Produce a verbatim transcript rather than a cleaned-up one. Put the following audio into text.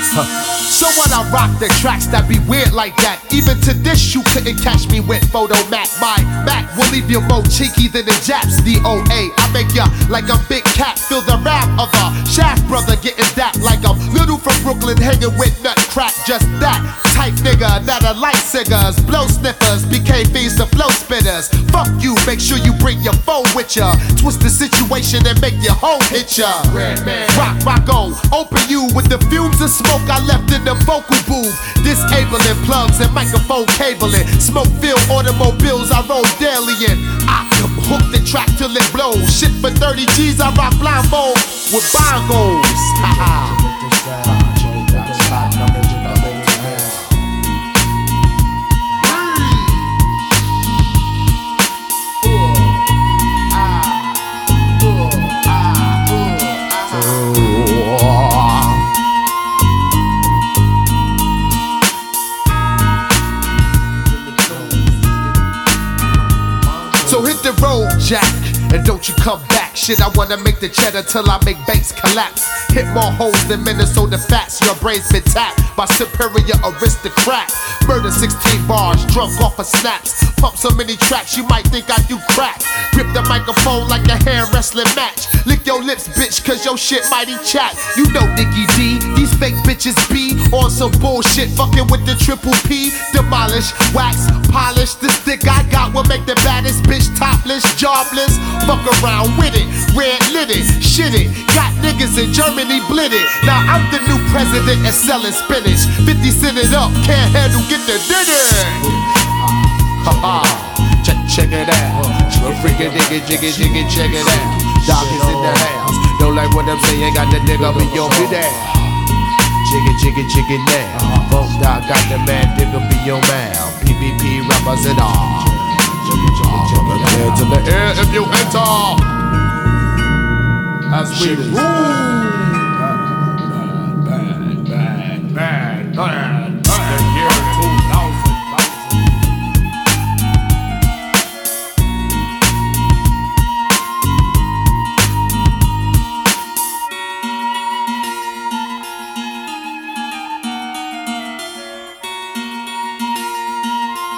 Huh. So when I rock the tracks that be weird like that, even to this you couldn't catch me with Photo Mac. My Mac will leave you more cheeky than the Japs. D O A, I make ya like a big cat. Feel the rap of a Shaft brother getting dapped like I'm little from Brooklyn hanging with nut crack. Just that type nigga that are light singers, blow sniffers, became fiends to flow spitters. Fuck you, make sure you bring your phone with ya. Twist the situation and make your home hit ya. Rock, rock on, open you with the fumes of smoke I left in the vocal booth. Disabling plugs and microphone cabling. Smoke filled automobiles I roll daily in. I can hook the track till it blows. Shit for thirty G's I rock blindfold with bongos. Haha. So hit the road, Jack, and don't you come back. Shit, I wanna make the cheddar till I make banks collapse. Hit more holes than Minnesota fats. Your brain's been tapped by superior aristocrat. Murder sixteen bars, drunk off of snaps. Pump so many tracks, you might think I do crack. Grip the microphone like a hand wrestling match. Lick your lips, bitch, cause your shit mighty chat. You know Nicky D, these fake bitches be on some bullshit, fucking with the triple P. Demolish, wax, polish. The stick I got will make the baddest bitch topless, jobless. Fuck around with it, red lit it, shit it. Got niggas in Germany blitted. Now I'm the new president and selling spinach. fifty cent it up, can't handle, get the dinner. Ha ha, check, check it out. Freaking nigga, jiggy, jiggy, check it out. Doc is in the house. Don't like what I'm saying, got the nigga be your be down. Jiggy, jiggy, jiggy now. Funk Doc got the man, nigga be your man. P V P rappers and all. Jiggy, jiggy, jiggy, hands in the air if you enter. As we rule.